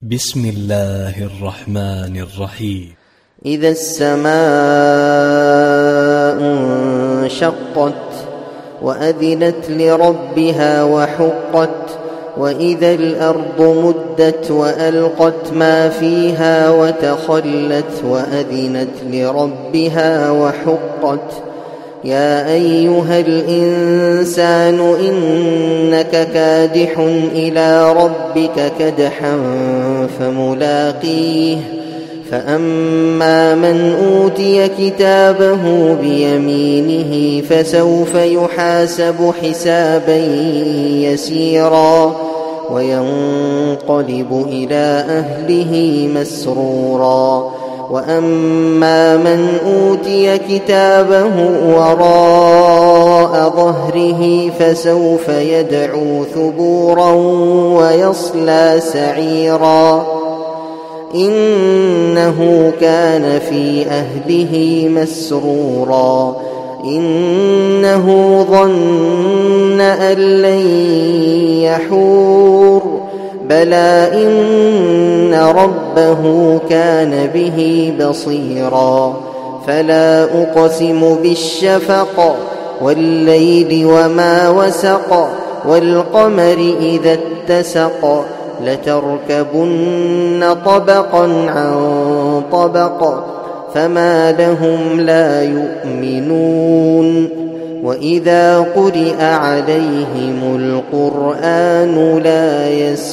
بسم الله الرحمن الرحيم. إذا السماء انشقت وأذنت لربها وحقت وإذا الأرض مدت وألقت ما فيها وتخلت وأذنت لربها وحقت يا أيها الإنسان إنك كادح إلى ربك كدحا فملاقيه فأما من أوتي كتابه بيمينه فسوف يحاسب حسابا يسيرا وينقلب إلى أهله مسرورا وأما من أوتي كتابه وراء ظهره فسوف يدعو ثبورا ويصلى سعيرا إنه كان في أهله مسرورا إنه ظن أن لن يحور بلى إن ربه كان به بصيرا فلا أقسم بالشفق والليل وما وسق والقمر إذا اتسق لتركبن طبقا عن طبق فما لهم لا يؤمنون وإذا قرئ عليهم القرآن لا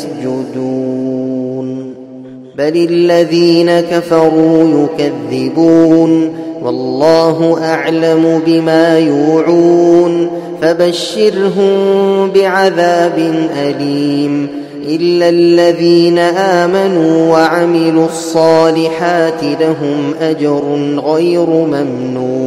يسجدون بل الذين كفروا يكذبون والله أعلم بما يوعون فبشرهم بعذاب أليم إلا الذين آمنوا وعملوا الصالحات لهم أجر غير ممنون